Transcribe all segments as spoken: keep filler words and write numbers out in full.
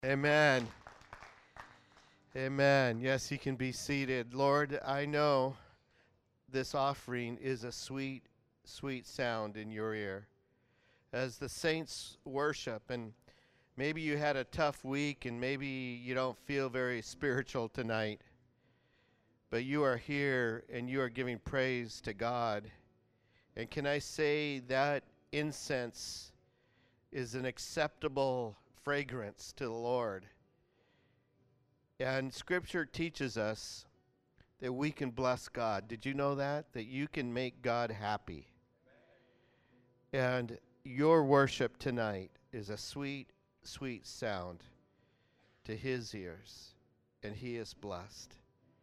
Amen. Amen. Yes, you can be seated. Lord, I know this offering is a sweet, sweet sound in your ear. As the saints worship, and maybe you had a tough week and maybe you don't feel very spiritual tonight, but you are here and you are giving praise to God. And can I say that incense is an acceptable fragrance to the Lord? And Scripture teaches us that we can bless God. Did you know that? That you can make God happy. And your worship tonight is a sweet, sweet sound to his ears, and he is blessed.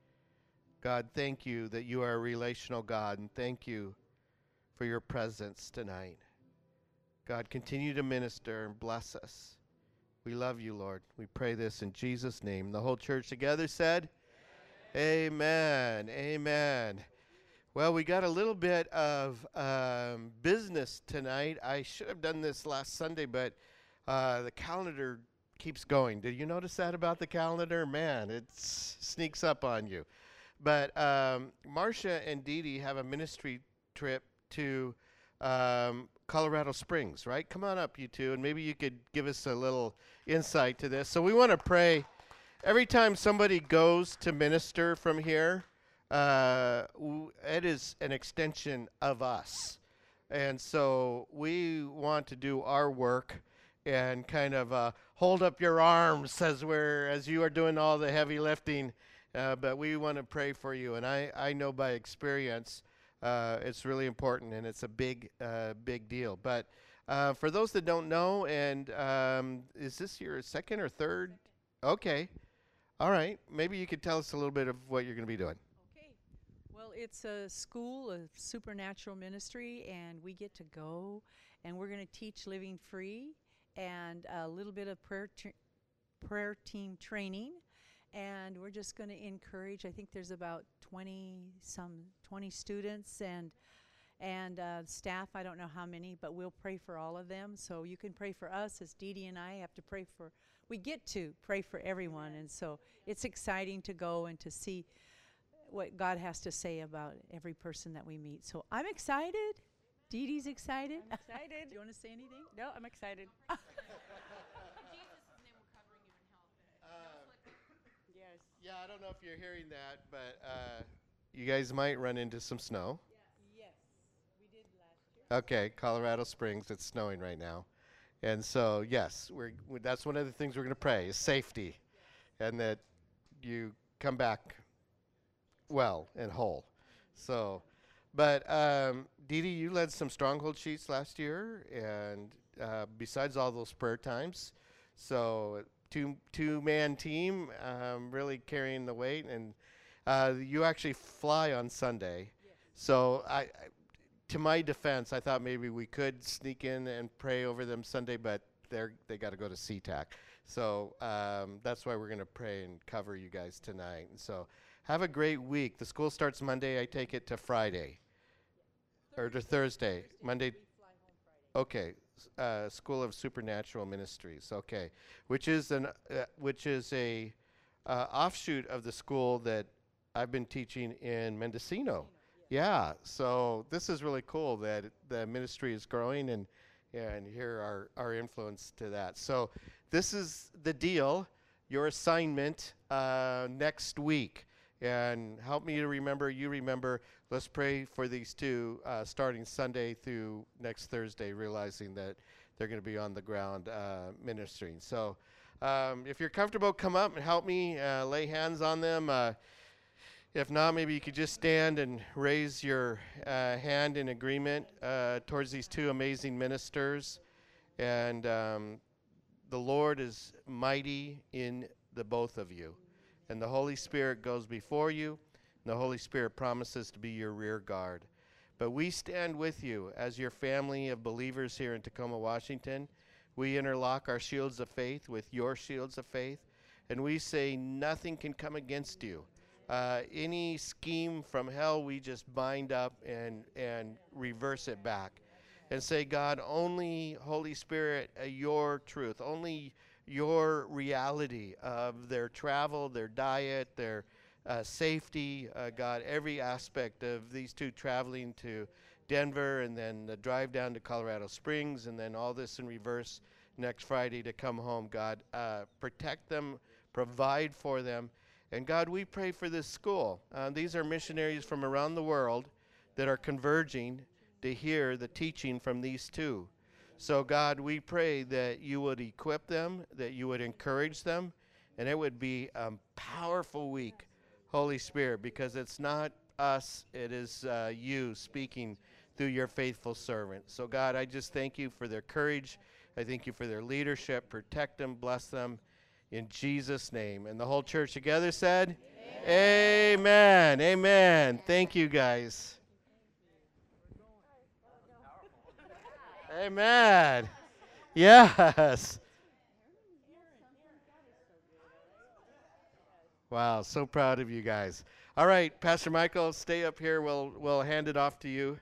God, thank you that you are a relational God, and thank you for your presence tonight. God, continue to minister and bless us. We love you, Lord. We pray this in Jesus' name. The whole church together said, Amen. Amen. Amen. Well, we got a little bit of um, business tonight. I should have done this last Sunday, but uh, the calendar keeps going. Did you notice that about the calendar? Man, it s- sneaks up on you. But um, Marcia and Dee Dee have a ministry trip to um, Colorado Springs, right? Come on up, you two, and maybe you could give us a little insight to this. So we want to pray. Every time somebody goes to minister from here, uh, w- it is an extension of us. And so we want to do our work and kind of uh, hold up your arms as we're as you are doing all the heavy lifting. Uh, but we want to pray for you. And I, I know by experience uh, it's really important and it's a big, uh, big deal. But uh, for those that don't know, and um, is this your second or third? Okay. All right. Maybe you could tell us a little bit of what you're going to be doing. Okay. Well, it's a school of supernatural ministry, and we get to go, and we're going to teach living free and a little bit of prayer tr- prayer team training, and we're just going to encourage. I think there's about twenty some twenty students and and uh, staff. I don't know how many, but we'll pray for all of them. So you can pray for us as Dee Dee and I have to pray for. We get to pray for everyone, and so it's exciting to go and to see what God has to say about every person that we meet. So I'm excited. Dee Dee's excited. I'm excited. Do you want to say anything? No, I'm excited. Yes. Yeah, I don't know if you're hearing that, but uh, you guys might run into some snow. Yes, we did last year. Okay, Colorado Springs, it's snowing right now. And so, yes, we're, we that's one of the things we're going to pray is safety and that you come back well and whole. So, but um, Dee Dee, you led some stronghold sheets last year, and uh, besides all those prayer times, so two two man team, um, really carrying the weight, and uh, you actually fly on Sunday. So I, I, to my defense, I thought maybe we could sneak in and pray over them Sunday, but they're they got to go to SeaTac. So um, that's why we're going to pray and cover you guys tonight. And so have a great week. The school starts Monday. I take it to Friday or to Thursday. Monday. Okay. S- Uh, School of Supernatural Ministries. Okay, which is an uh, which is a uh, offshoot of the school that I've been teaching in Mendocino. Yeah. So this is really cool that it- the ministry is growing and and here our our influence to that. So this is the deal. Your assignment uh, next week. And help me to remember, you remember, let's pray for these two uh, starting Sunday through next Thursday, realizing that they're going to be on the ground uh, ministering. So um, if you're comfortable, come up and help me uh, lay hands on them. Uh, if not, maybe you could just stand and raise your uh, hand in agreement uh, towards these two amazing ministers. And um, the Lord is mighty in the both of you. And the Holy Spirit goes before you. And the Holy Spirit promises to be your rear guard. But we stand with you as your family of believers here in Tacoma, Washington. We interlock our shields of faith with your shields of faith. And we say nothing can come against you. Uh, any scheme from hell, we just bind up and, and reverse it back. And say, God, only Holy Spirit, uh, your truth, only your reality of their travel, their diet, their uh, safety, uh, God, every aspect of these two traveling to Denver and then the drive down to Colorado Springs and then all this in reverse next Friday to come home. God, uh, protect them, provide for them. And God, we pray for this school. Uh, these are missionaries from around the world that are converging to hear the teaching from these two. So God, we pray that you would equip them, that you would encourage them, and it would be a powerful week, Holy Spirit, because it's not us, it is uh, you speaking through your faithful servant. So God, I just thank you for their courage. I thank you for their leadership. Protect them, bless them, in Jesus' name. And the whole church together said, Amen. Amen. Amen. Thank you, guys. Amen. Yes. Wow, so proud of you guys. All right, Pastor Michael, stay up here. We'll we'll hand it off to you.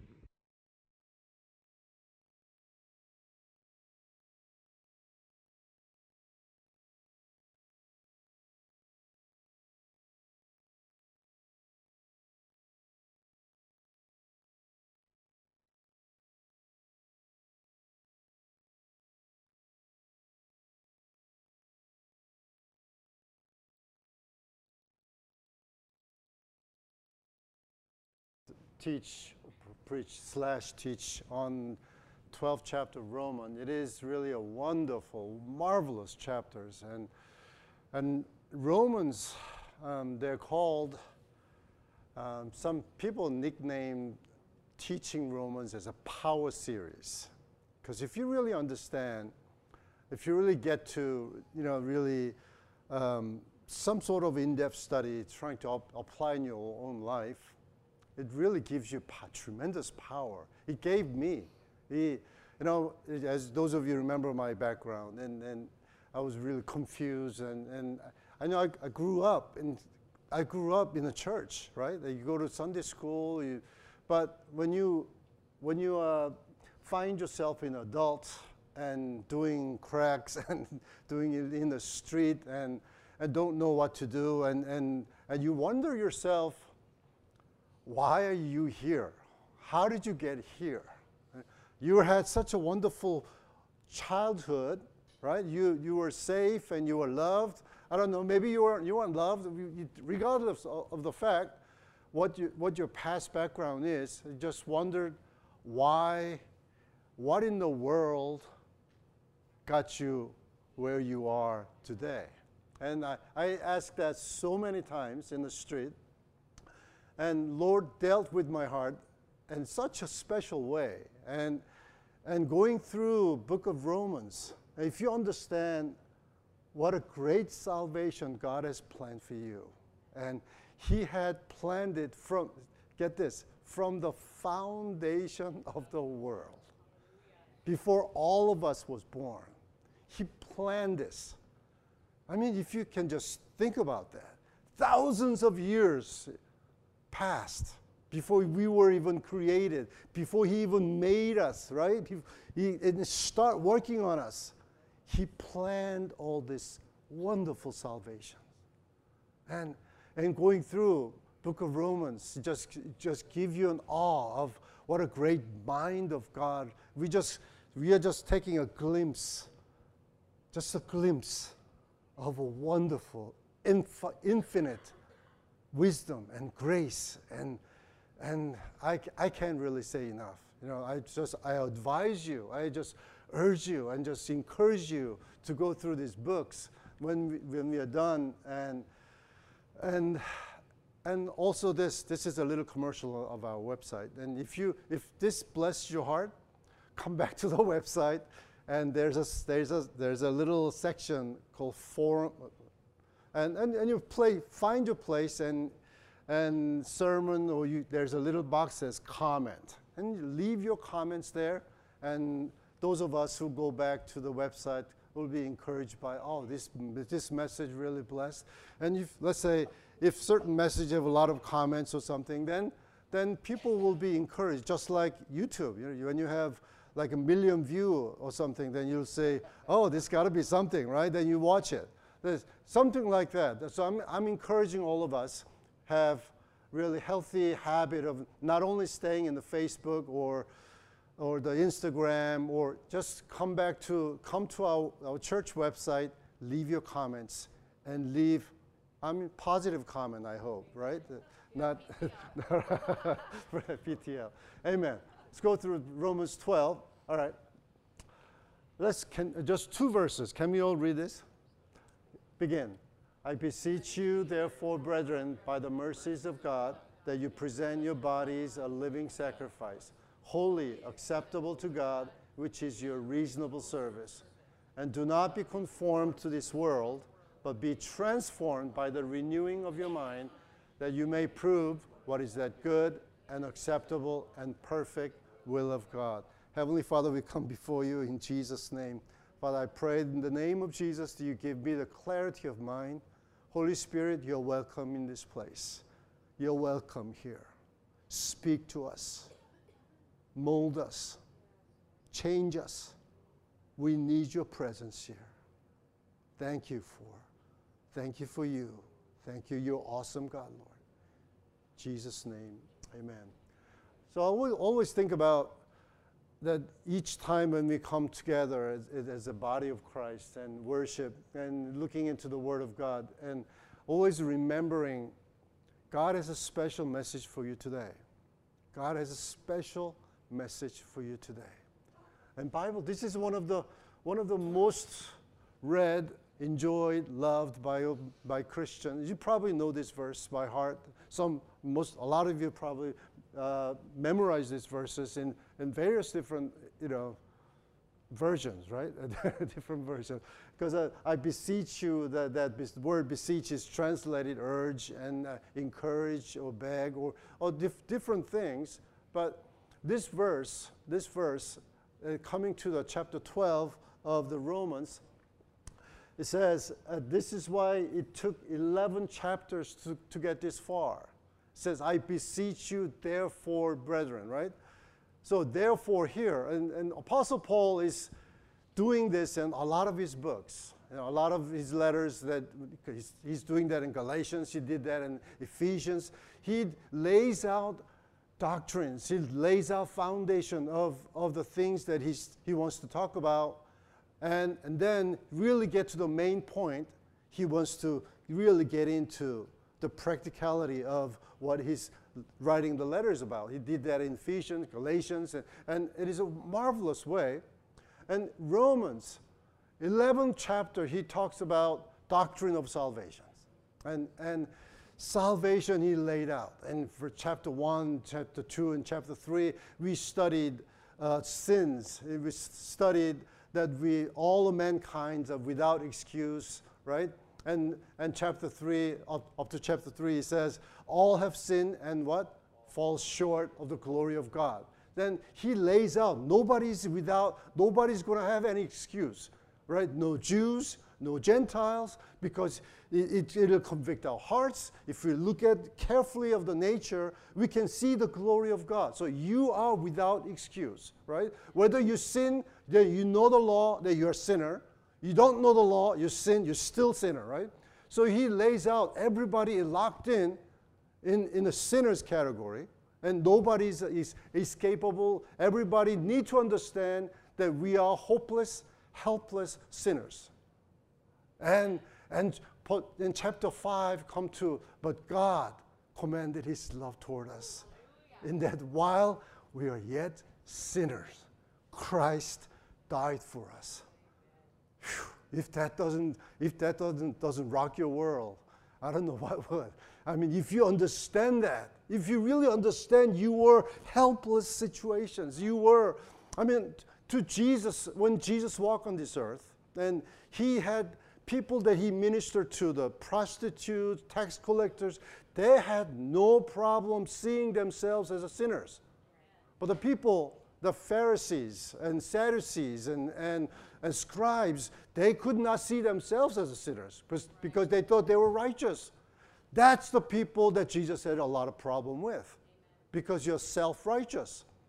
teach, preach slash teach on twelfth chapter of Romans. It is really a wonderful, marvelous chapters. And, and Romans, um, they're called, um, some people nickname teaching Romans as a power series. Because if you really understand, if you really get to, you know, really um, some sort of in-depth study trying to ap- apply in your own life, it really gives you pa- tremendous power. It gave me. It, you know, it, as those of you remember my background, and, and I was really confused, and, and I know I, I grew up in, I grew up in a church, right? You go to Sunday school, you, but when you, when you uh, find yourself in adult and doing cracks and doing it in the street and, and don't know what to do, and, and, and you wonder yourself, why are you here? How did you get here? You had such a wonderful childhood, right? You, you were safe and you were loved. I don't know, maybe you weren't, you weren't loved. You, you, regardless of, of the fact what, you, what your past background is, you just wondered why, what in the world got you where you are today? And I, I asked that so many times in the street. And Lord dealt with my heart in such a special way. And, and going through book of Romans, if you understand what a great salvation God has planned for you. And he had planned it from, get this, from the foundation of the world. Before all of us was born. He planned this. I mean, if you can just think about that. Thousands of years passed before we were even created, before he even made us, right? He, he start working on us. He planned all this wonderful salvation. And, and going through book of Romans, just, just give you an awe of what a great mind of God. We just, we are just taking a glimpse, just a glimpse of a wonderful, inf- infinite wisdom and grace, and and I, I can't really say enough. You know, I just I advise you, I just urge you, and just encourage you to go through these books when we, when we are done. And and and also this this is a little commercial of our website. And if you if this blessed your heart, come back to the website, and there's a there's a there's a little section called forum. And, and, and you play, find your place, and, and sermon, or you, there's a little box that says comment. And you leave your comments there, and those of us who go back to the website will be encouraged by, oh, this, this message really blessed. And if, let's say, if certain message have a lot of comments or something, then, then people will be encouraged, just like YouTube. You know, when you have like a million view or something, then you'll say, oh, this got to be something, right? Then you watch it. There's something like that. So I'm, I'm encouraging all of us have really healthy habit of not only staying in the Facebook or or the Instagram, or just come back to come to our, our church website, leave your comments, and leave, I mean, positive comment, I hope, right? Not P T L. Amen. Let's go through Romans twelve. All right. Let's, can, just two verses. Can we all read this? Begin. I beseech you, therefore, brethren, by the mercies of God, that you present your bodies a living sacrifice, holy, acceptable to God, which is your reasonable service. And do not be conformed to this world, but be transformed by the renewing of your mind, that you may prove what is that good and acceptable and perfect will of God. Heavenly Father, we come before you in Jesus' name. Father, I pray in the name of Jesus that you give me the clarity of mind. Holy Spirit, you're welcome in this place. You're welcome here. Speak to us. Mold us. Change us. We need your presence here. Thank you for. Thank you for you. Thank you. You're awesome, God, Lord. In Jesus' name, amen. So I will always think about that each time when we come together as, as a body of Christ and worship and looking into the Word of God and always remembering God has a special message for you today. God has a special message for you today. And Bible, this is one of the one of the most read, enjoyed, loved by by Christians. You probably know this verse by heart. Some, most, a lot of you probably uh, memorize these verses in, in various different, you know, versions, right? Different versions. Because uh, I beseech you, that that bes- word beseech is translated urge and uh, encourage or beg or or dif- different things. But this verse, this verse, uh, coming to the chapter twelve of the Romans, it says, uh, this is why it took eleven chapters to, to get this far. It says, I beseech you, therefore, brethren, right? So therefore here, and, and Apostle Paul is doing this in a lot of his books, you know, a lot of his letters that he's, he's doing that in Galatians, he did that in Ephesians. He lays out doctrines, he lays out foundation of, of the things that he's, he wants to talk about. And, and then really get to the main point. He wants to really get into the practicality of what he's writing the letters about. He did that in Ephesians, Galatians, and, and it is a marvelous way. And Romans, eleventh chapter, he talks about doctrine of salvation. And, and salvation he laid out. And for chapter one, chapter two, and chapter three, we studied uh, sins. We studied that we, all of mankind are without excuse, right? And and chapter three, up, up to chapter three, it says, all have sinned and what? Fall short of the glory of God. Then he lays out, nobody's without, nobody's going to have any excuse, right? No Jews, no Gentiles, because it, it, it'll convict our hearts. If we look at carefully of the nature, we can see the glory of God. So you are without excuse, right? Whether you sin, that you know the law, that you're a sinner. You don't know the law, you sin, you're still sinner, right? So he lays out everybody is locked in, in, in the sinner's category, and nobody is, is escapable. Everybody need to understand that we are hopeless, helpless sinners. And and put in chapter five come to, but God commanded his love toward us, in that while we are yet sinners, Christ died for us. Whew. If that doesn't, if that doesn't doesn't rock your world, I don't know what would. I mean, if you understand that, if you really understand you were helpless situations, you were, I mean, to Jesus, when Jesus walked on this earth, and he had people that he ministered to, the prostitutes, tax collectors, they had no problem seeing themselves as sinners. But the people, the Pharisees and Sadducees and, and, and scribes, they could not see themselves as sinners because, because they thought they were righteous. That's the people that Jesus had a lot of problem with, because you're self-righteous.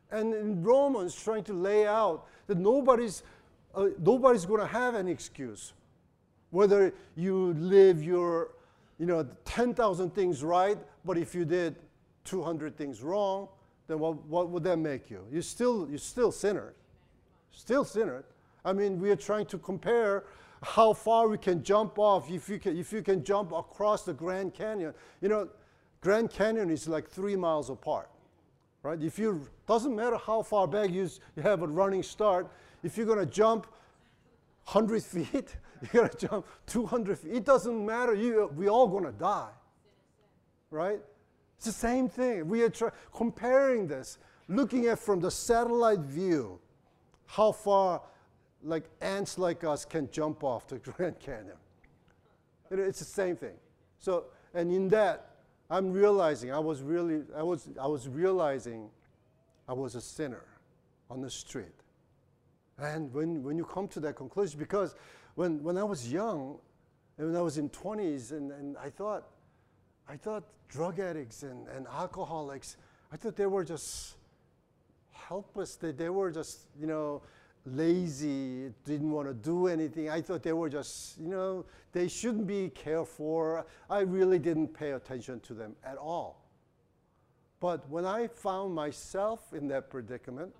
And in Romans, trying to lay out that nobody's, uh, nobody's going to have an excuse. Whether you live your, you know, ten thousand things right, but if you did two hundred things wrong, then what, what would that make you? You're still, you're still sinner. Still sinner. I mean, we are trying to compare how far we can jump off. If you can, if you can jump across the Grand Canyon. You know, Grand Canyon is like three miles apart, right? If you, doesn't matter how far back you, you have a running start, if you're going to jump one hundred feet, you're going to jump two hundred feet. It doesn't matter. You, we're all going to die, right? It's the same thing. We are try, comparing this, looking at from the satellite view, how far like ants like us can jump off the Grand Canyon. It's the same thing. So, and in that, I'm realizing I was really, I was, I was realizing I was a sinner on the street. And when, when you come to that conclusion, because when, when I was young, and when I was in twenties, and, and I thought, I thought drug addicts and, and alcoholics, I thought they were just helpless. They, they were just, you know, lazy, didn't want to do anything. I thought they were just, you know, they shouldn't be cared for. I really didn't pay attention to them at all. But when I found myself in that predicament,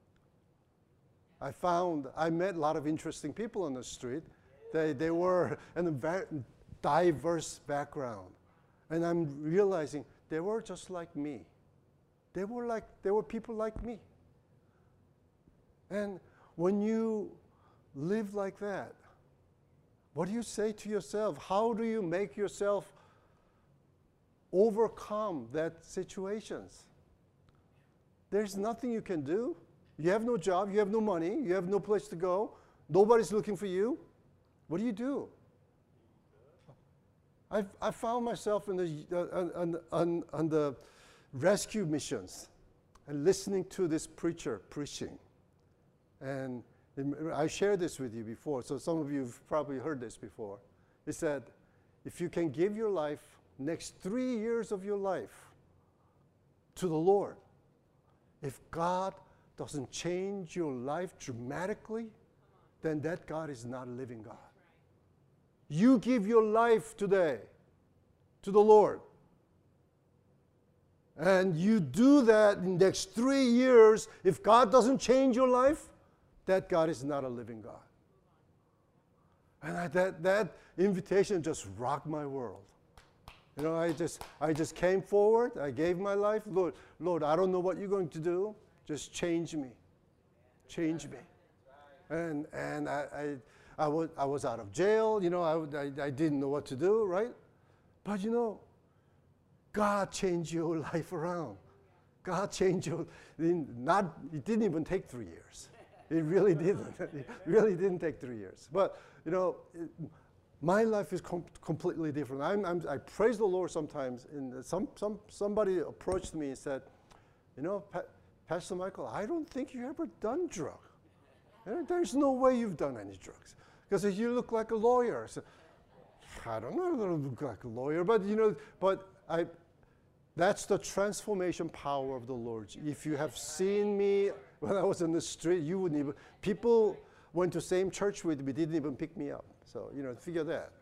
I found, I met a lot of interesting people on the street. They, they were in a very diverse background. And I'm realizing they were just like me. They were like, they were people like me. And when you live like that, what do you say to yourself? How do you make yourself overcome that situations? There's nothing you can do. You have no job, you have no money, you have no place to go, nobody's looking for you. What do you do? I've, I found myself in the, uh, on, on, on the rescue missions and listening to this preacher preaching. And I shared this with you before, so some of you have probably heard this before. He said, if you can give your life, next three years of your life, to the Lord, if God doesn't change your life dramatically, then that God is not a living God. You give your life today to the Lord, and you do that in the next three years, if God doesn't change your life, that God is not a living God. And I, that, that invitation just rocked my world. You know, I just, I just came forward, I gave my life. Lord, Lord, I don't know what you're going to do. Just change me. Change me. And, and I, I, I, was, I was out of jail. You know, I, I, I didn't know what to do, right? But, you know, God changed your life around. God changed your, not, it didn't even take three years. It really didn't. It really didn't take three years. But, you know, it, my life is com- completely different. I'm, I'm, I praise the Lord sometimes. And some, some, somebody approached me and said, you know, pa- Pastor Michael, I don't think you've ever done drugs. There's no way you've done any drugs. Because you look like a lawyer. So, I don't know, I don't look like a lawyer, but you know, but I, that's the transformation power of the Lord. If you have seen me when I was in the street, you wouldn't even, people went to the same church with me, didn't even pick me up. So, you know, figure that.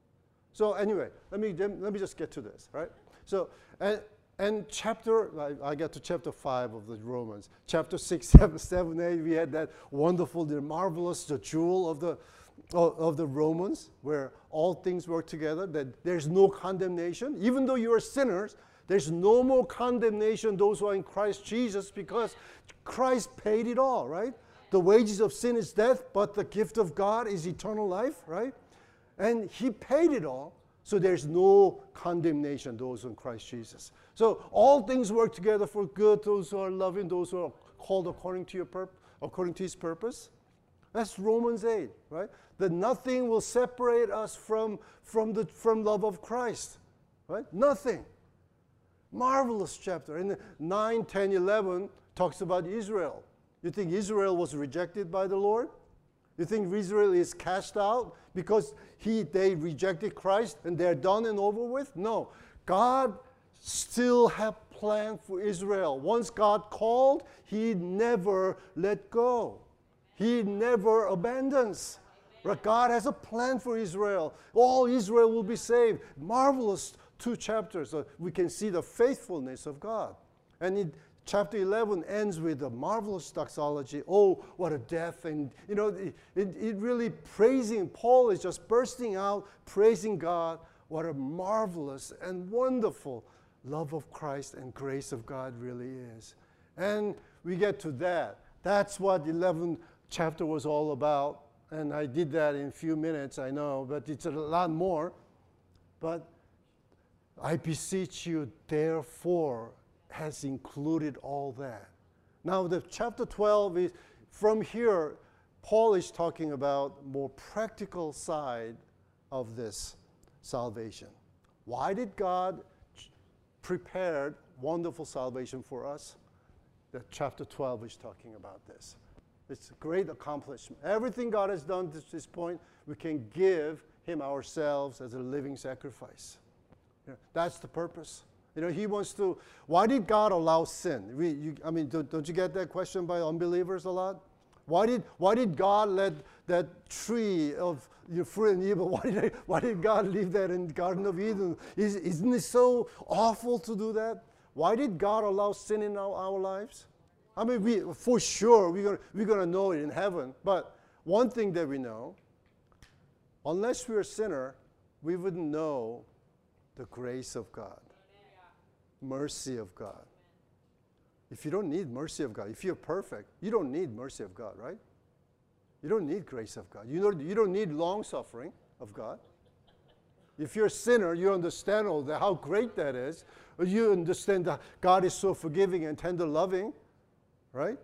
So anyway, let me, let me just get to this, right? So, and, and chapter, I, I got to chapter five of the Romans. Chapter six, seven, seven, eight, we had that wonderful, the marvelous, the jewel of the, of, of the Romans, where all things work together, that there's no condemnation. Even though you are sinners, there's no more condemnation, those who are in Christ Jesus, because Christ paid it all, right? The wages of sin is death, but the gift of God is eternal life, right? And he paid it all, so there's no condemnation, those in Christ Jesus. So all things work together for good, those who are loving, those who are called according to your purpose, according to his purpose. That's Romans eight, right? That nothing will separate us from, from the from love of Christ, right? Nothing. Marvelous chapter. And nine, ten, eleven talks about Israel. You think Israel was rejected by the Lord? You think Israel is cast out because he they rejected Christ and they're done and over with? No. God still have plan for Israel. Once God called, he never let go. He never abandons. Right? God has a plan for Israel. All Israel will be saved. Marvelous two chapters. So we can see the faithfulness of God. And in chapter eleven ends with a marvelous doxology. Oh, what a death. And, you know, it, it, it really praising. Paul is just bursting out, praising God. What a marvelous and wonderful love of Christ and grace of God really is. And we get to that. That's what eleventh chapter was all about. And I did that in a few minutes, I know, but it's a lot more. But I beseech you, therefore, has included all that. Now, the chapter twelve is, from here, Paul is talking about more practical side of this salvation. Why did God prepare wonderful salvation for us? The chapter twelve is talking about this. It's a great accomplishment. Everything God has done to this point, we can give him ourselves as a living sacrifice. You know, that's the purpose. You know, he wants to, why did God allow sin? We, you, I mean, don't, don't you get that question by unbelievers a lot? Why did, why did God let that tree of your fruit and evil, why did, why did God leave that in the Garden of Eden? Is, isn't it so awful to do that? Why did God allow sin in our, our lives? I mean, we, for sure, we're gonna, we're gonna know it in heaven. But one thing that we know, unless we're a sinner, we wouldn't know the grace of God, mercy of God. If you don't need mercy of God, if you're perfect, you don't need mercy of God, right? You don't need grace of God. You don't, you don't need long suffering of God. If you're a sinner, you understand all that, how great that is. You understand that God is so forgiving and tender loving. Right?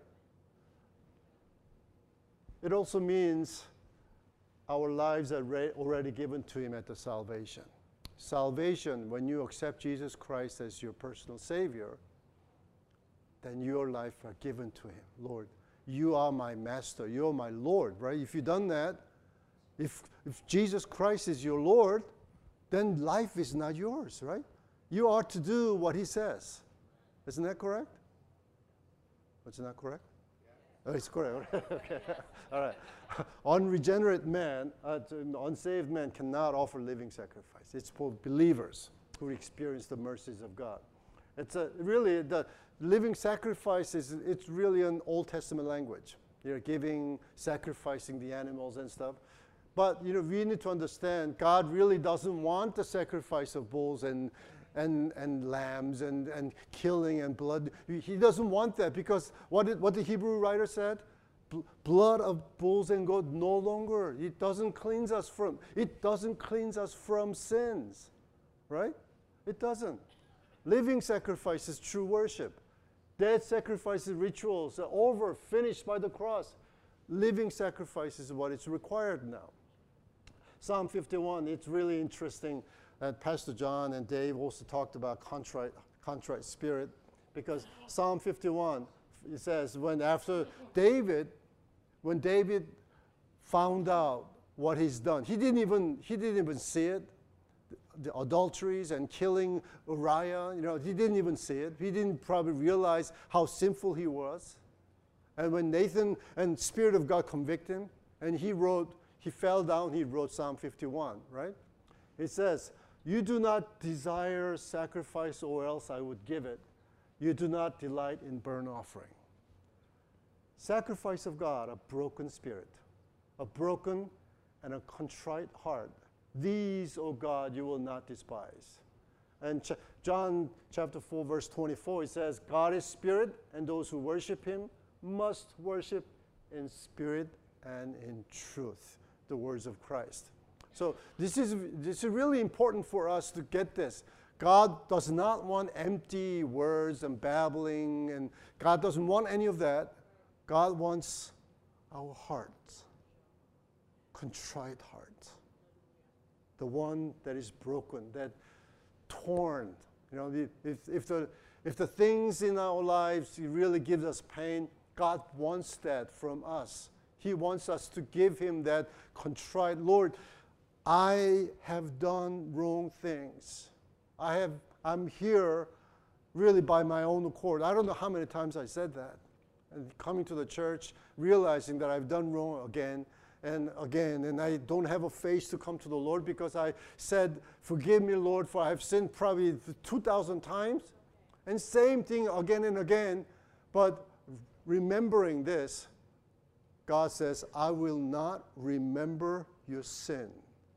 It also means our lives are re- already given to him at the salvation. Salvation, when you accept Jesus Christ as your personal Savior, then your life are given to him. Lord, you are my master. You are my Lord, right? If you've done that, if, if Jesus Christ is your Lord, then life is not yours, right? You are to do what he says. Isn't that correct? Is that correct? Yeah. Oh, it's correct. Okay. All right. Unregenerate man, uh, unsaved man cannot offer living sacrifice. It's for believers who experience the mercies of God. It's a, really, the living sacrifice is, it's really an Old Testament language. You're giving, sacrificing the animals and stuff. But, you know, we need to understand God really doesn't want the sacrifice of bulls and And, and lambs and, and killing and blood. He doesn't want that because what did, what the Hebrew writer said? B- blood of bulls and goats no longer. It doesn't cleanse us from, it doesn't cleanse us from sins, right? It doesn't. Living sacrifice is true worship. Dead sacrifices, rituals are over, finished by the cross. Living sacrifice is what is required now. Psalm fifty-one, it's really interesting. And Pastor John and Dave also talked about contrite, contrite spirit, because Psalm fifty-one, it says, when after David, when David found out what he's done, he didn't even he didn't even see it, the adulteries and killing Uriah, you know, he didn't even see it. He didn't probably realize how sinful he was. And when Nathan and Spirit of God convict him, and he wrote, he fell down, he wrote Psalm fifty-one, right? It says, you do not desire sacrifice, or else I would give it. You do not delight in burnt offering. Sacrifice of God, a broken spirit, a broken and a contrite heart. These, O God, you will not despise. And ch- John chapter four, verse twenty-four, it says, God is spirit, and those who worship him must worship in spirit and in truth. The words of Christ. So this is, this is really important for us to get this. God does not want empty words and babbling, and God doesn't want any of that. God wants our hearts, contrite heart, the one that is broken, that torn. You know, if, if, the, if the things in our lives really give us pain, God wants that from us. He wants us to give him that contrite, Lord, I have done wrong things. I have, I'm here really by my own accord. I don't know how many times I said that. And coming to the church, realizing that I've done wrong again and again, and I don't have a face to come to the Lord because I said, forgive me, Lord, for I've sinned probably two thousand times. And same thing again and again. But remembering this, God says, I will not remember your sin.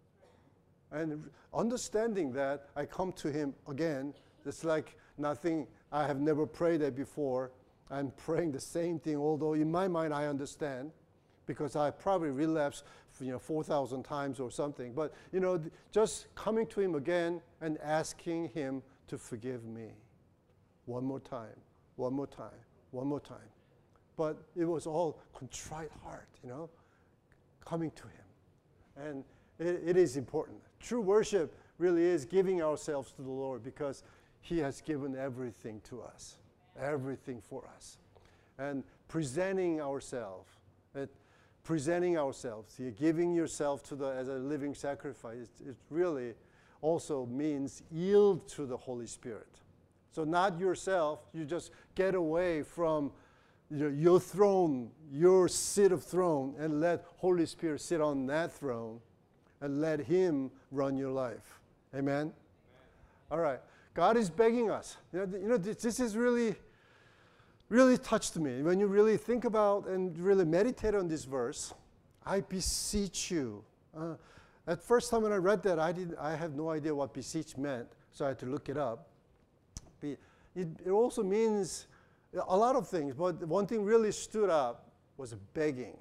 And understanding that, I come to him again. It's like nothing, I have never prayed that before. I'm praying the same thing, although in my mind I understand, because I probably relapsed, you know, four thousand times or something. But, you know, just coming to him again and asking him to forgive me. One more time, one more time, one more time. But it was all contrite heart, you know, coming to him. And it, it is important. True worship really is giving ourselves to the Lord because he has given everything to us, everything for us. And presenting ourselves, it, presenting ourselves, you giving yourself to the as a living sacrifice, it really also means yield to the Holy Spirit. So not yourself, you just get away from your, your throne, your seat of throne, and let Holy Spirit sit on that throne and let him run your life. Amen? Amen. All right. God is begging us. You know, you know this, this is really, really touched me. When you really think about and really meditate on this verse, I beseech you. Uh, at first time when I read that, I didn't. I had no idea what beseech meant, so I had to look it up. It, it also means a lot of things, but one thing really stood up was begging.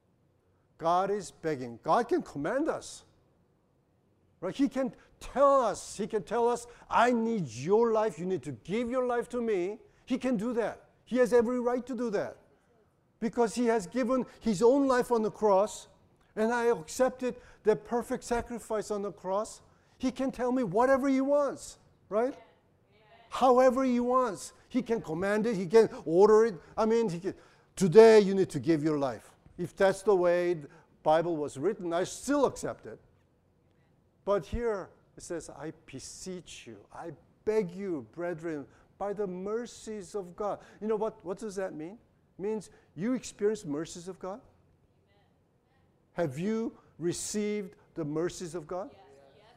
God is begging. God can command us. Right? He can tell us, he can tell us, I need your life, you need to give your life to me. He can do that. He has every right to do that. Because he has given his own life on the cross, and I accepted the perfect sacrifice on the cross. He can tell me whatever he wants, right? However he wants. He can command it. He can order it. I mean, he can, today you need to give your life. If that's the way the Bible was written, I still accept it. But here it says, I beseech you, I beg you, brethren, by the mercies of God. You know what, what does that mean? It means you experience mercies of God? Amen. Have you received the mercies of God? Yes, yes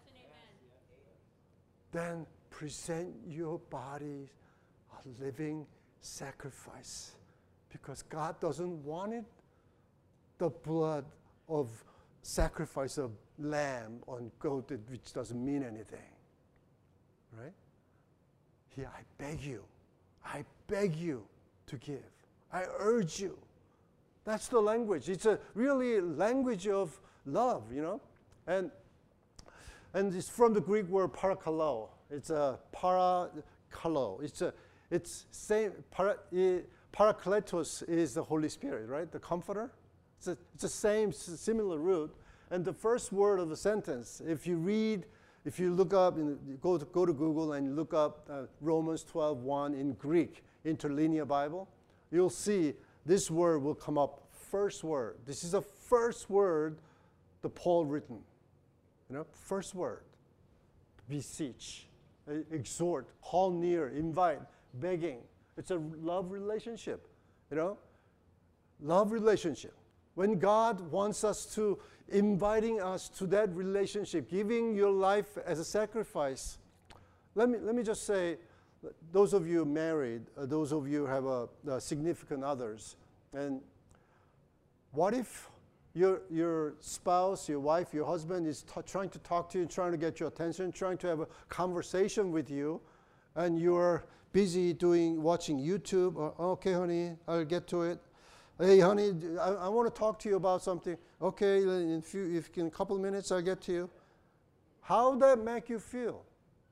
and amen. Then present your bodies a living sacrifice, because God doesn't want it, the blood of sacrifice of lamb on goat, which doesn't mean anything, right? Here, I beg you, I beg you to give. I urge you. That's the language. It's a really language of love, you know, and and it's from the Greek word parakaleo. It's a parakaleo. It's a it's same para, parakletos is the Holy Spirit, right? The Comforter. It's a, it's the same similar root. And the first word of the sentence, if you read, if you look up, in, go to go to Google and look up uh, Romans twelve one in Greek, Interlinear Bible, you'll see this word will come up first word. This is the first word the Paul written. You know, first word. Beseech, exhort, call near, invite, begging. It's a love relationship, you know? Love relationship. When God wants us to, inviting us to that relationship, giving your life as a sacrifice. Let me, let me just say, those of you married, uh, those of you who have a, a significant others, and what if your, your spouse, your wife, your husband is t- trying to talk to you, trying to get your attention, trying to have a conversation with you, and you're busy doing, watching YouTube, or, okay, honey, I'll get to it. Hey, honey, I, I want to talk to you about something. Okay, in a, few, if in a couple of minutes, I'll get to you. How would that make you feel?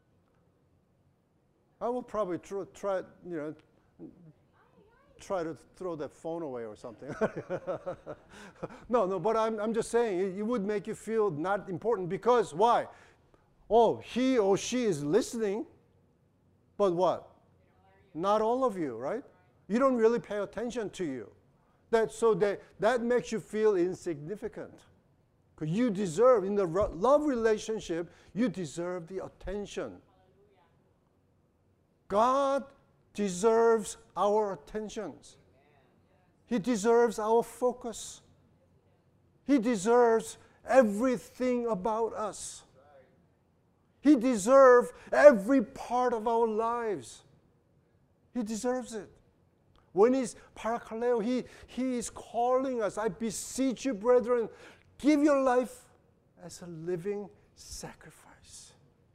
I will probably try, try, you know, try to throw that phone away or something. no, no, but I'm, I'm just saying, it, it would make you feel not important because why? Oh, he or she is listening, but what? Not all of you, right? You don't really pay attention to you. That, so that, that makes you feel insignificant. Because you deserve, in the love relationship, you deserve the attention. God deserves our attentions. He deserves our focus. He deserves everything about us. He deserves every part of our lives. He deserves it. When he's parakaleo, he, he is calling us, I beseech you, brethren, give your life as a living sacrifice.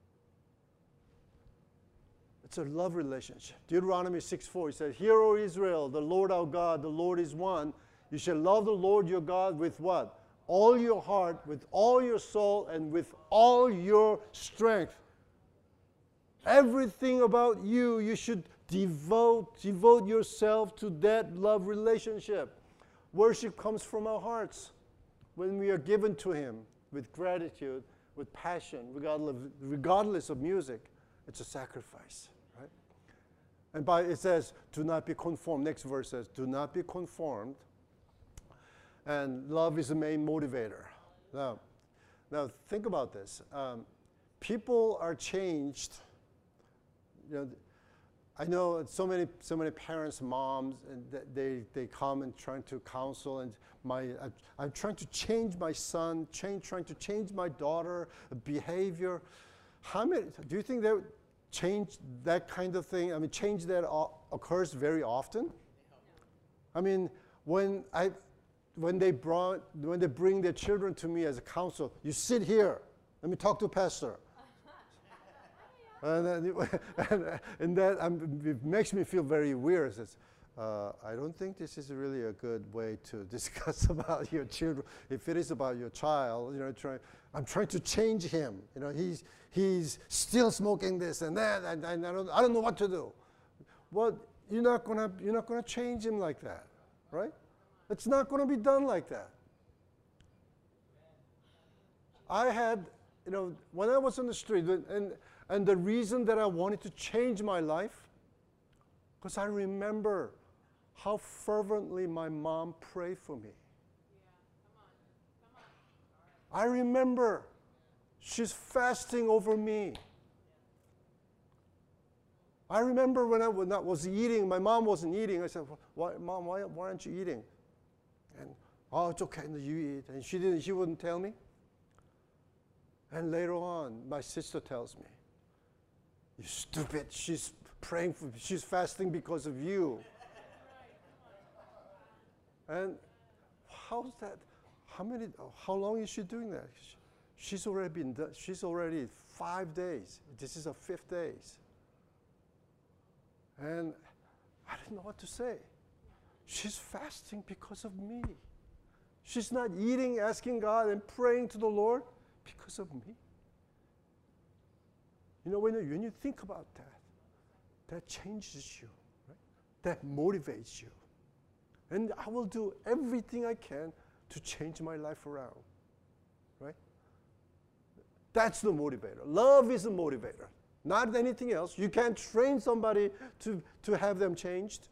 It's a love relationship. Deuteronomy six four, he says, Hear, O Israel, the Lord our God, the Lord is one. You shall love the Lord your God with what? All your heart, with all your soul, and with all your strength. Everything about you, you should devote, devote yourself to that love relationship. Worship comes from our hearts. When we are given to Him with gratitude, with passion, regardless, regardless of music, it's a sacrifice, right? And by it says, do not be conformed. Next verse says, do not be conformed. And love is the main motivator. Now, now think about this. Um, people are changed. You know, I know so many, so many parents, moms, and they they come and trying to counsel, and my I, I'm trying to change my son, change, trying to change my daughter behavior. How many? Do you think that change that kind of thing? I mean, change that occurs very often. I mean, when I. When they brought, when they bring their children to me as a counsel, you sit here. Let me talk to pastor. and, then, and, and that um, it makes me feel very weird. It says, uh, I don't think this is really a good way to discuss about your children. If it is about your child, you know, try, I'm trying to change him. You know, he's he's still smoking this and that, and, and I don't I don't know what to do. Well, you're not gonna you're not gonna change him like that, right? It's not going to be done like that. I had, you know, when I was on the street, and, and the reason that I wanted to change my life, because I remember how fervently my mom prayed for me. Yeah, come on, come on. I remember she's fasting over me. I remember when I, when I was eating, my mom wasn't eating. I said, why, Mom, why, why aren't you eating? And, oh, it's okay, you eat. And she didn't, she wouldn't tell me. And later on, my sister tells me, you stupid, she's praying for, she's fasting because of you. And how's that, how many, how long is she doing that? She's already been, done, she's already five days. This is her fifth days. And I didn't know what to say. She's fasting because of me. She's not eating, asking God, and praying to the Lord because of me. You know, when you, when you think about that, that changes you, right? That motivates you. And I will do everything I can to change my life around, right? That's the motivator. Love is the motivator, not anything else. You can't train somebody to, to have them changed.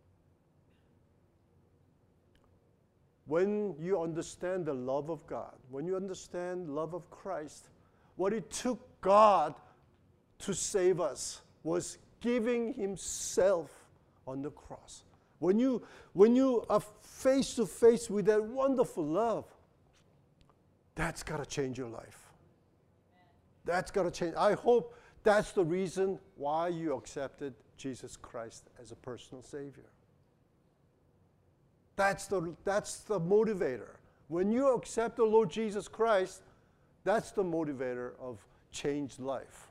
When you understand the love of God, when you understand love of Christ, what it took God to save us was giving Himself on the cross. When you, when you are face to face with that wonderful love, that's got to change your life. That's got to change. I hope that's the reason why you accepted Jesus Christ as a personal Savior. That's the, that's the motivator. When you accept the Lord Jesus Christ, that's the motivator of changed life.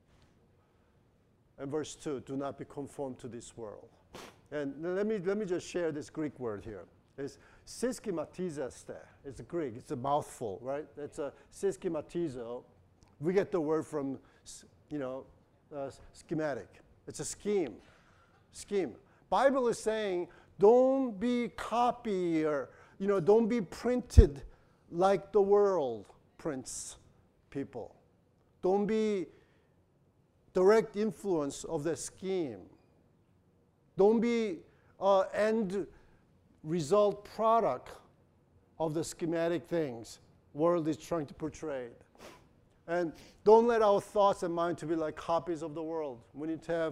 And verse two, do not be conformed to this world. And let me, let me just share this Greek word here. It's syschematizeste. It's a Greek. It's a mouthful, right? It's a syschematizo. We get the word from, you know, uh, schematic. It's a scheme. Scheme. Bible is saying, don't be copy or, you know, don't be printed like the world prints people. Don't be direct influence of the scheme. Don't be uh, end result product of the schematic things world is trying to portray. And don't let our thoughts and mind to be like copies of the world. We need to have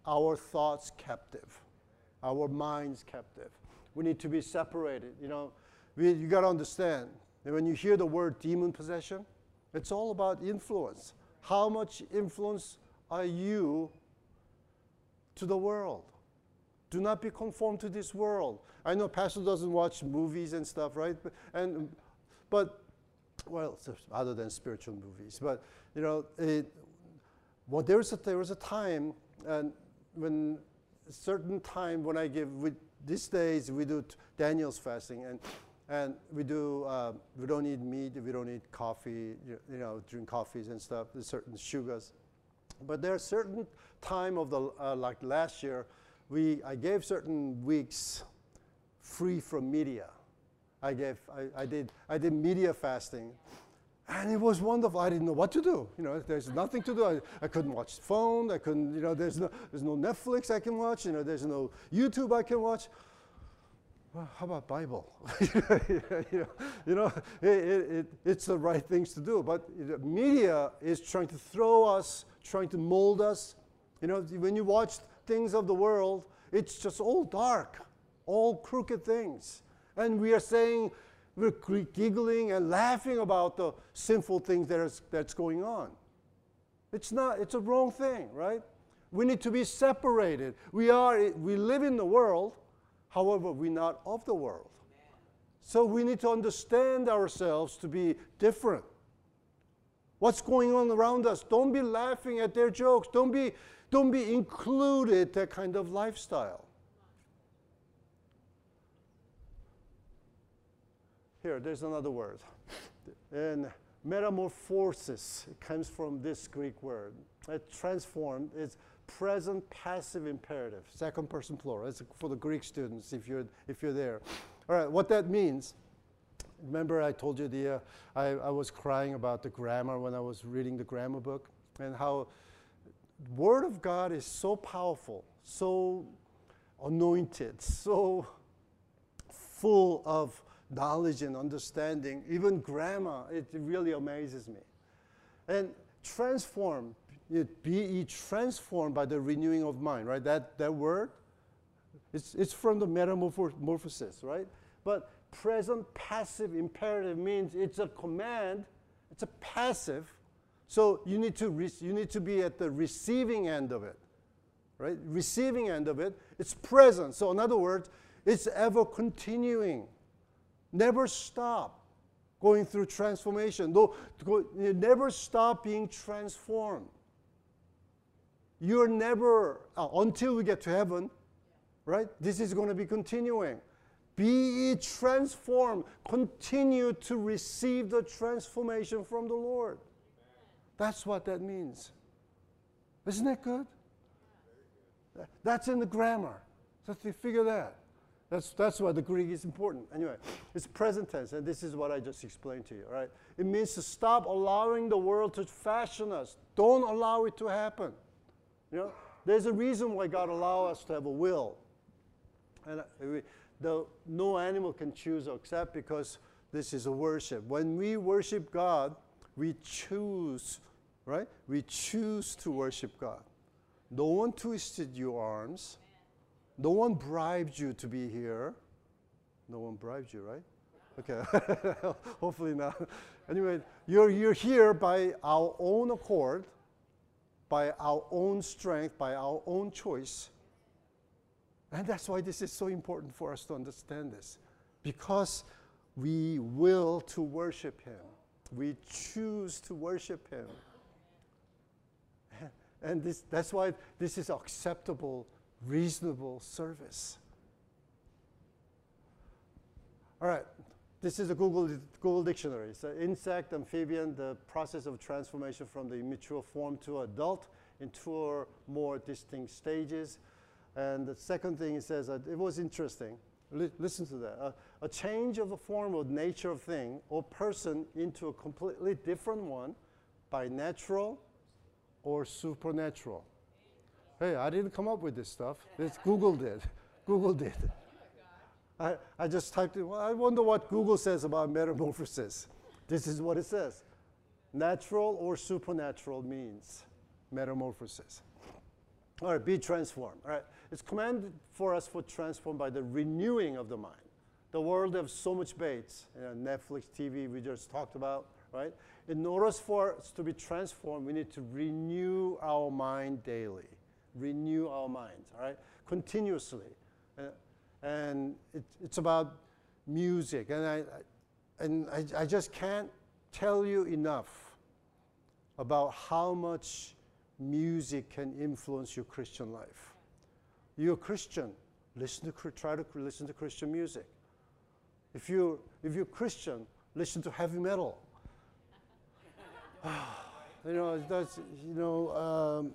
our thoughts captive, our minds captive. We need to be separated. You know, we, you got to understand that when you hear the word demon possession, it's all about influence. How much influence are you to the world? Do not be conformed to this world. I know Pastor doesn't watch movies and stuff, right? But, and, but well, other than spiritual movies. But, you know, it, well, there was a, there was a time, and when a certain time when I give, we, these days we do t- Daniel's fasting, and and we do, uh, we don't eat meat, we don't eat coffee, you, you know, drink coffees and stuff, there's certain sugars. But there are certain time of the, uh, like last year, we, I gave certain weeks free from media. I gave, I, I did, I did media fasting, and it was wonderful. I didn't know what to do. You know, there's nothing to do. I, I couldn't watch the phone. I couldn't, you know, there's no, there's no Netflix I can watch. You know, there's no YouTube I can watch. Well, how about Bible? you know, you know it, it, it, it's the right things to do. But the media is trying to throw us, trying to mold us. You know, when you watch things of the world, it's just all dark, all crooked things. And we are saying, we're giggling and laughing about the sinful things that is, that's going on. It's not, it's a wrong thing, right? We need to be separated. We are, we live in the world, however, we're not of the world. So we need to understand ourselves to be different. What's going on around us? Don't be laughing at their jokes. Don't be, don't be included that kind of lifestyle. Here, there's another word. And metamorphosis, it comes from this Greek word. It transformed, it's present passive imperative, second person plural. It's for the Greek students if you're, if you're there. All right, what that means, remember I told you the, uh, I, I was crying about the grammar when I was reading the grammar book, and how the Word of God is so powerful, so anointed, so full of knowledge and understanding, even grammar, it really amazes me. And transform, it, be ye transformed by the renewing of mind, right? That, that word, it's, it's from the metamorphosis, right? But present passive imperative means it's a command, it's a passive, so you need to, re- you need to be at the receiving end of it, right? Receiving end of it, it's present. So in other words, it's ever continuing. Never stop going through transformation. No, you never stop being transformed. You're never, uh, until we get to heaven, right? This is going to be continuing. Be ye transformed. Continue to receive the transformation from the Lord. That's what that means. Isn't that good? That's in the grammar. So you figure that. That's, that's why the Greek is important. Anyway, it's present tense, and this is what I just explained to you, all right? It means to stop allowing the world to fashion us. Don't allow it to happen. You know, there's a reason why God allows us to have a will. And we, the, no animal can choose or accept, because this is a worship. When we worship God, we choose, right? We choose to worship God. No one twisted your arms. No one bribed you to be here. No one bribed you, right? Okay, hopefully not. Anyway, you're, you're here by our own accord, by our own strength, by our own choice. And that's why this is so important for us to understand this. Because we will to worship Him. We choose to worship Him. And this, that's why this is acceptable, reasonable service. All right, this is a Google, Google dictionary. So insect, amphibian, the process of transformation from the immature form to adult in two or more distinct stages. And the second thing it says, that it was interesting. Li- listen to that. Uh, a change of a form or nature of thing or person into a completely different one by natural or supernatural. Hey, I didn't come up with this stuff. It's Google did. Google did. I, I just typed in, well, I wonder what Google says about metamorphosis. This is what it says. Natural or supernatural means metamorphosis. All right, be transformed. All right, it's commanded for us for transformed by the renewing of the mind. The world has so much baits, you know, Netflix, T V, we just talked about, right? In order for us to be transformed, we need to renew our mind daily. Renew our minds, all right? Continuously. Uh, and it, it's about music. And, I, and I, I just can't tell you enough about how much music can influence your Christian life. You're a Christian, listen to, try to listen to Christian music. If you if you're Christian, listen to heavy metal. you know that's you know um,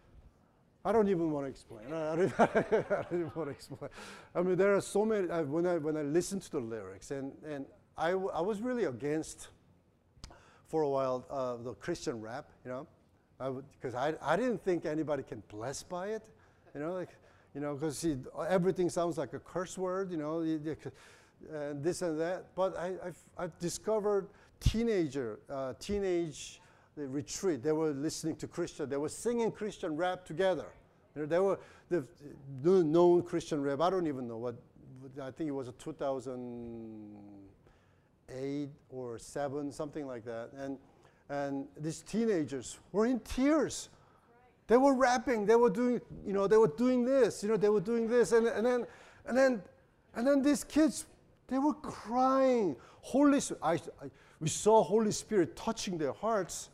I don't even want to explain. I don't, I don't even want to explain. I mean, there are so many. I, when I when I listen to the lyrics, and and I, w- I was really against for a while uh, the Christian rap. You know, because I, I I didn't think anybody can bless by it. You know, like you know because everything sounds like a curse word. You know. You, you, and this and that, but I, I've, I've discovered teenager, uh, teenage uh, retreat. They were listening to Christian. They were singing Christian rap together. You know, they were the, the known Christian rap. I don't even know what. I think it was a two thousand eight or seven, something like that. And and these teenagers were in tears. Right. They were rapping. They were doing. You know, they were doing this. You know, they were doing this. And and then and then and then these kids. They were crying. Holy, I, I, we saw Holy Spirit touching their hearts.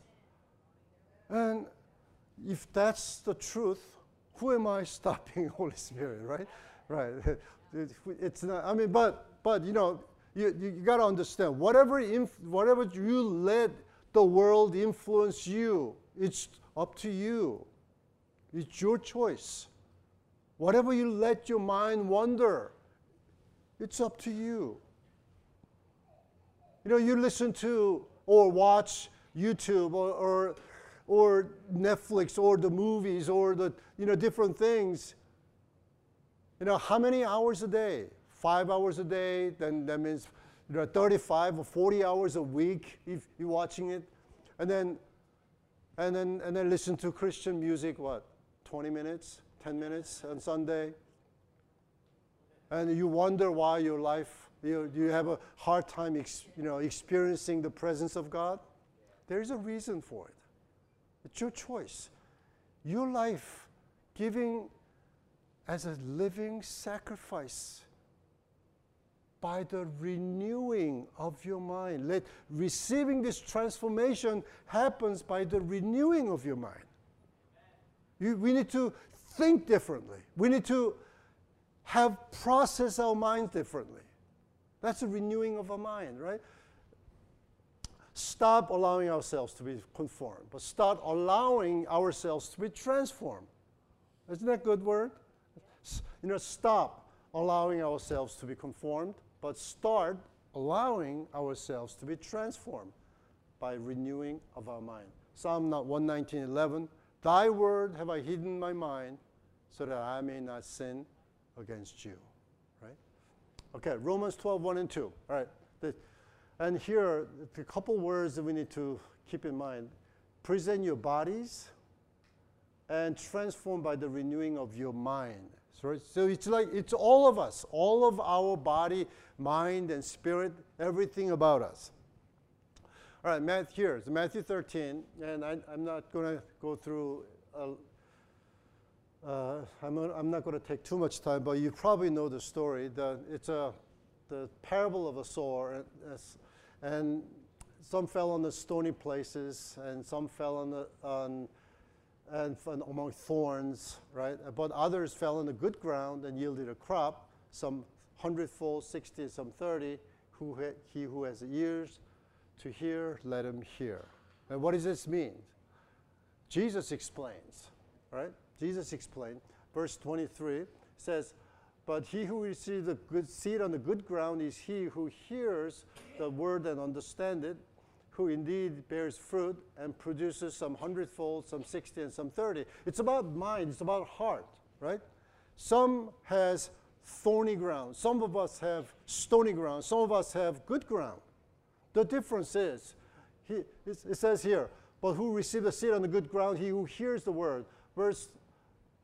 And if that's the truth, who am I stopping Holy Spirit, right? Right. It's not. I mean, but but you know, you you, you got to understand. Whatever inf- whatever you let the world influence you, it's up to you. It's your choice. Whatever you let your mind wander. It's up to you. You know, you listen to or watch YouTube or, or or Netflix or the movies or the you know different things. You know, how many hours a day? Five hours a day. Then that means you know thirty-five or forty hours a week if you're watching it, and then and then and then listen to Christian music. What? twenty minutes, ten minutes on Sunday. And you wonder why your life, you, you have a hard time ex, you know, experiencing the presence of God. There's a reason for it. It's your choice. Your life giving as a living sacrifice by the renewing of your mind. Let receiving this transformation happens by the renewing of your mind. You, we need to think differently. We need to have processed our minds differently. That's a renewing of our mind, right? Stop allowing ourselves to be conformed, but start allowing ourselves to be transformed. Isn't that a good word? You know, stop allowing ourselves to be conformed, but start allowing ourselves to be transformed by renewing of our mind. Psalm one nineteen, eleven, Thy word have I hidden in my mind so that I may not sin against you, right? Okay, Romans twelve, one and two. All right, the, and here, a couple words that we need to keep in mind. Present your bodies and transformed by the renewing of your mind. So, so it's like, it's all of us, all of our body, mind, and spirit, everything about us. All right, Matthew, here, it's Matthew thirteen, and I, I'm not going to go through a, Uh, I'm, I'm not going to take too much time, but you probably know the story. The, it's a, the parable of a sower, and, and some fell on the stony places, and some fell on the on, and among thorns, right? But others fell on the good ground and yielded a crop, some hundredfold, sixty, some thirty. Who ha- he who has ears to hear, let him hear. And what does this mean? Jesus explains, right? Jesus explained, verse twenty-three says, but he who receives the good seed on the good ground is he who hears the word and understands it, who indeed bears fruit and produces some hundredfold, some sixty, and some thirty. It's about mind, it's about heart, right? Some has thorny ground. Some of us have stony ground. Some of us have good ground. The difference is, he, it says here, but who receives the seed on the good ground, he who hears the word. Verse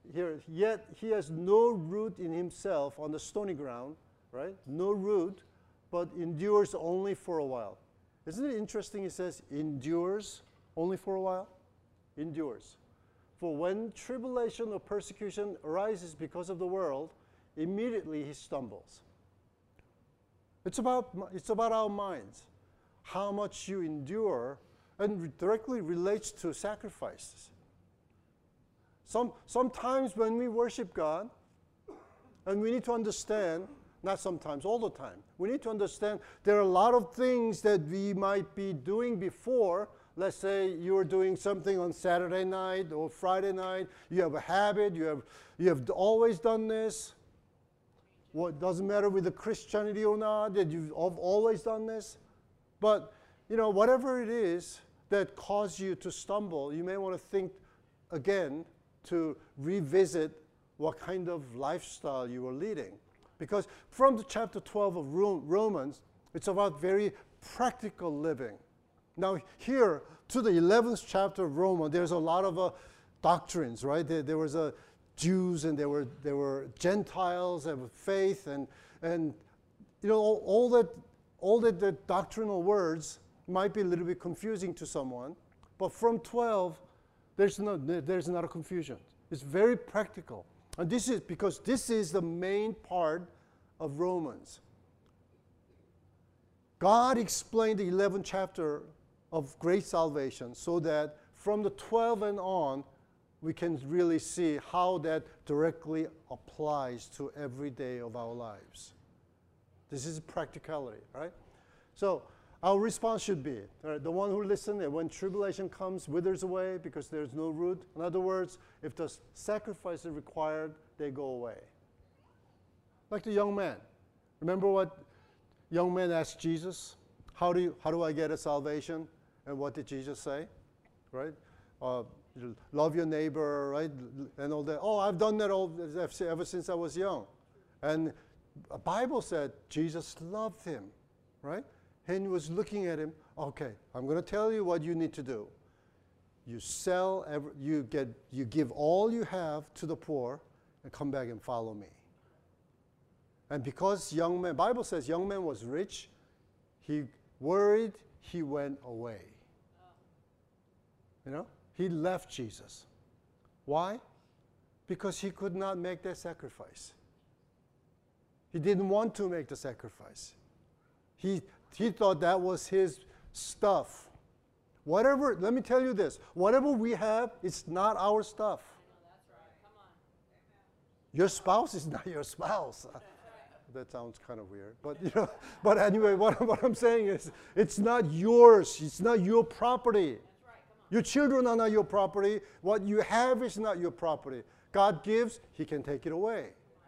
here, yet he has no root in himself on the stony ground, right? No root, but endures only for a while. Isn't it interesting? It says endures only for a while. Endures. For when tribulation or persecution arises because of the world, immediately he stumbles. It's about, it's about our minds, how much you endure, and re- directly relates to sacrifices. Some, sometimes when we worship God, and we need to understand, not sometimes, all the time, we need to understand there are a lot of things that we might be doing before. Let's say you're doing something on Saturday night or Friday night. You have a habit. You have, you have always done this. Well, it doesn't matter with the Christianity or not, that you've always done this. But, you know, whatever it is that caused you to stumble, you may want to think again to revisit what kind of lifestyle you were leading. Because from the chapter twelve of Romans, it's about very practical living. Now here, to the eleventh chapter of Romans, there's a lot of uh, doctrines, right? There, there was a Jews and there were there were Gentiles and faith and and you know all, all that all that the doctrinal words might be a little bit confusing to someone, but from twelve there's no there's not a confusion. It's very practical, and this is because this is the main part of Romans. God explained the eleventh chapter of great salvation so that from the twelve and on we can really see how that directly applies to every day of our lives. This is practicality, right? So our response should be, right, the one who listens, and when tribulation comes, withers away because there's no root. In other words, if the sacrifice is required, they go away. Like the young man. Remember what young man asked Jesus? How do you, how do I get a salvation? And what did Jesus say? Right? Uh, love your neighbor, right? And all that. Oh, I've done that all ever since I was young. And the Bible said Jesus loved him, right? And he was looking at him. Okay, I'm going to tell you what you need to do. You sell, every, you get, you give all you have to the poor, and come back and follow me. And because young man, Bible says young man was rich, he worried, he went away. You know, he left Jesus. Why? Because he could not make that sacrifice. He didn't want to make the sacrifice. He, he thought that was his stuff. Whatever, let me tell you this, whatever we have, it's not our stuff. That's right. Come on. Your spouse is not your spouse. That sounds kind of weird, but you know. But anyway, what, what I'm saying is, it's not yours. It's not your property. That's right. Come on. Your children are not your property. What you have is not your property. God gives; He can take it away.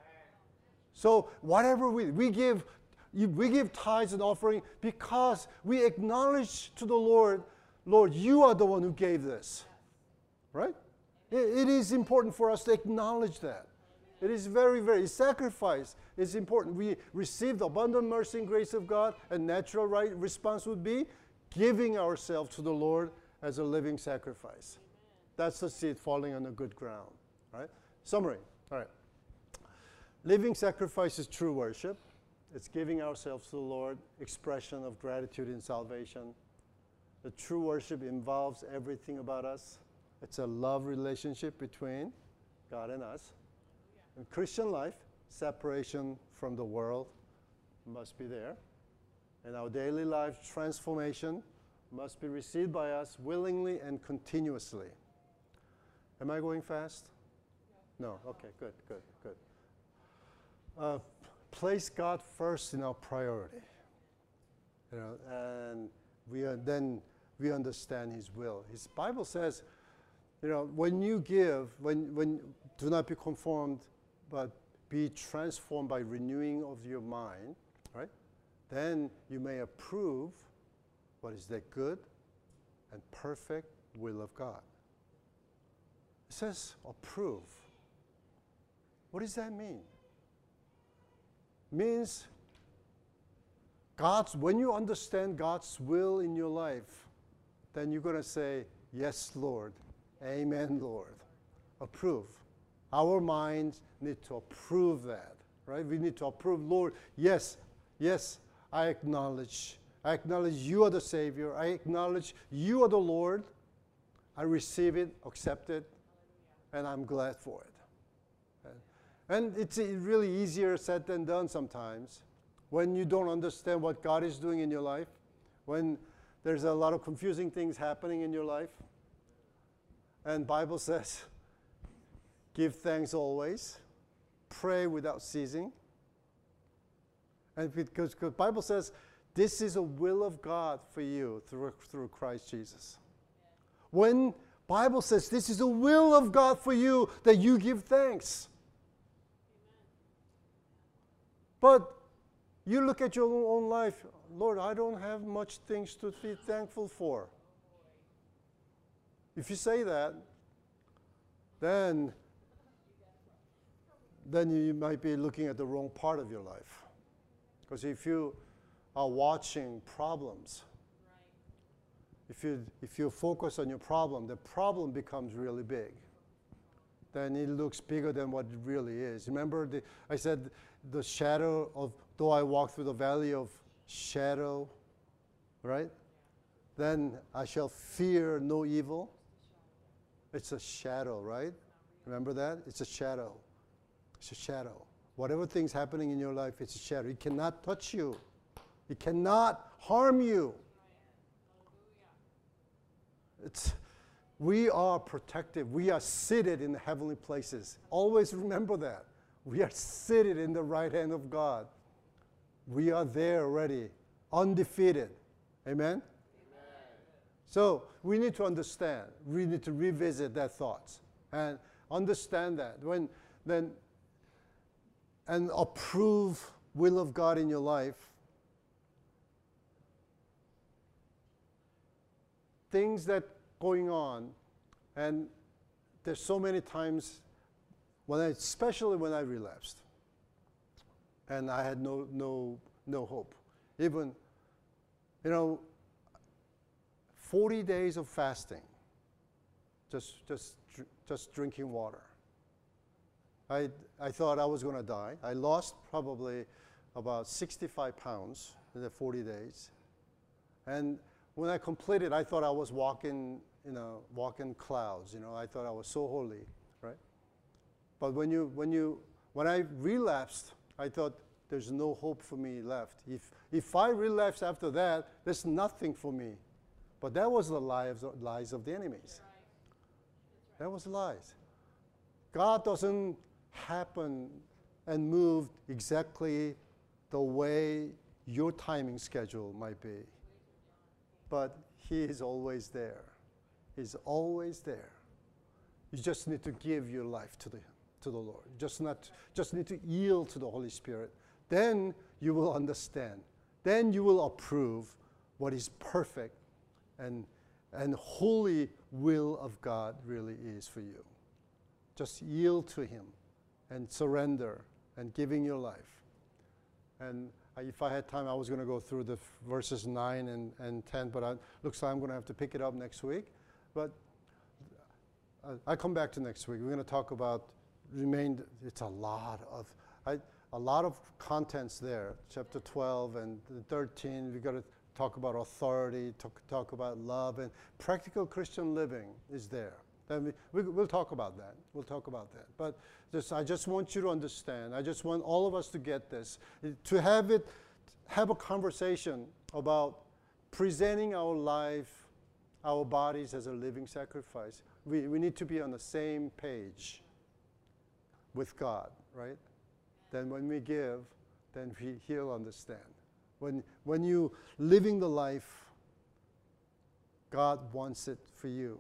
So whatever we we give, we give tithes and offering because we acknowledge to the Lord, Lord, you are the one who gave this, right? It, it is important for us to acknowledge that. It is very, very, sacrifice is important. We receive the abundant mercy and grace of God, and natural right response would be giving ourselves to the Lord as a living sacrifice. Amen. That's the seed falling on the good ground, right? Summary, all right. Living sacrifice is true worship. It's giving ourselves to the Lord, expression of gratitude in salvation. The true worship involves everything about us. It's a love relationship between God and us. In Christian life, separation from the world must be there. In our daily life, transformation must be received by us willingly and continuously. Am I going fast? No? Okay, good, good, good. Uh, place God first in our priority. You know, and we are, then we understand His will. His Bible says, you know, when you give, when, when do not be conformed, but be transformed by renewing of your mind, right? Then you may approve what is the good and perfect will of God. It says approve. What does that mean? It means God's, when you understand God's will in your life, then you're going to say, yes, Lord. Amen, Lord. Approve. Our minds need to approve that, right? We need to approve, Lord, yes, yes, I acknowledge. I acknowledge you are the Savior. I acknowledge you are the Lord. I receive it, accept it, and I'm glad for it. And it's really easier said than done sometimes when you don't understand what God is doing in your life, when there's a lot of confusing things happening in your life. And Bible says, give thanks always, pray without ceasing. And because the Bible says, this is a will of God for you through, through Christ Jesus. When Bible says this is a will of God for you, that you give thanks. But you look at your own life, Lord, I don't have much things to be thankful for. If you say that, then, then you might be looking at the wrong part of your life. Because if you are watching problems, if you, if you focus on your problem, the problem becomes really big. Then it looks bigger than what it really is. Remember, the, I said the shadow of, though I walk through the valley of shadow, right? Then I shall fear no evil. It's a shadow, right? Remember that? It's a shadow. It's a shadow. Whatever thing's happening in your life, it's a shadow. It cannot touch you. It cannot harm you. It's, we are protected. We are seated in the heavenly places. Always remember that. We are seated in the right hand of God. We are there already, undefeated. Amen? Amen? So we need to understand. We need to revisit that thoughts and understand that. When then and approve will of God in your life. Things that going on, and there's so many times when I, especially when I relapsed, and I had no no no hope. Even, you know, forty days of fasting, just just just drinking water. I I thought I was going to die. I lost probably about sixty-five pounds in the forty days, and when I completed, I thought I was walking, you know, walking clouds. You know, I thought I was so holy, right? But when you, when you, when I relapsed, I thought there's no hope for me left. If if I relapse after that, there's nothing for me. But that was the lies of, lies of the enemies. That was lies. God doesn't happen and move exactly the way your timing schedule might be. But he is always there. He's always there. You just need to give your life to the, to the Lord. You just, not, just need to yield to the Holy Spirit. Then you will understand. Then you will approve what is perfect and, and holy will of God really is for you. Just yield to him and surrender and giving your life. And if I had time, I was going to go through the verses nine and, and ten, but it looks like I'm going to have to pick it up next week. But I'll come back to next week. We're going to talk about remained. It's a lot of I, a lot of contents there. Chapter twelve and thirteen. We got to talk about authority. Talk, talk about love and practical Christian living is there. And we, we, we'll talk about that. We'll talk about that. But just, I just want you to understand. I just want all of us to get this. To have it, have a conversation about presenting our life, our bodies as a living sacrifice. We, we need to be on the same page with God, right? Then when we give, then he, he'll understand. When, when you living the life, God wants it for you.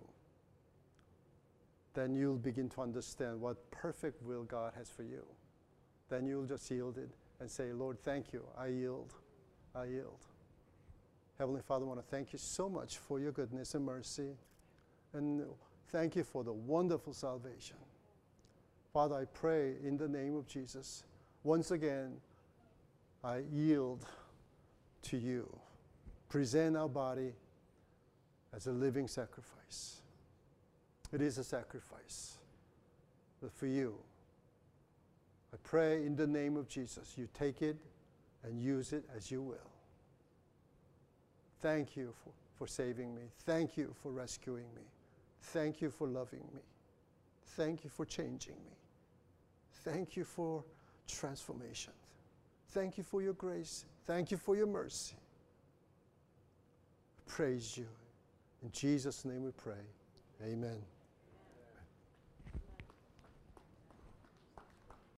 Then you'll begin to understand what perfect will God has for you. Then you'll just yield it and say, Lord, thank you. I yield. I yield. Heavenly Father, I want to thank you so much for your goodness and mercy. And thank you for the wonderful salvation. Father, I pray in the name of Jesus, once again, I yield to you. Present our body as a living sacrifice. It is a sacrifice. but for you. I pray in the name of Jesus, you take it and use it as you will. Thank you for, for saving me. Thank you for rescuing me. Thank you for loving me. Thank you for changing me. Thank you for transformation. Thank you for your grace. Thank you for your mercy. Praise you. In Jesus' name we pray. Amen.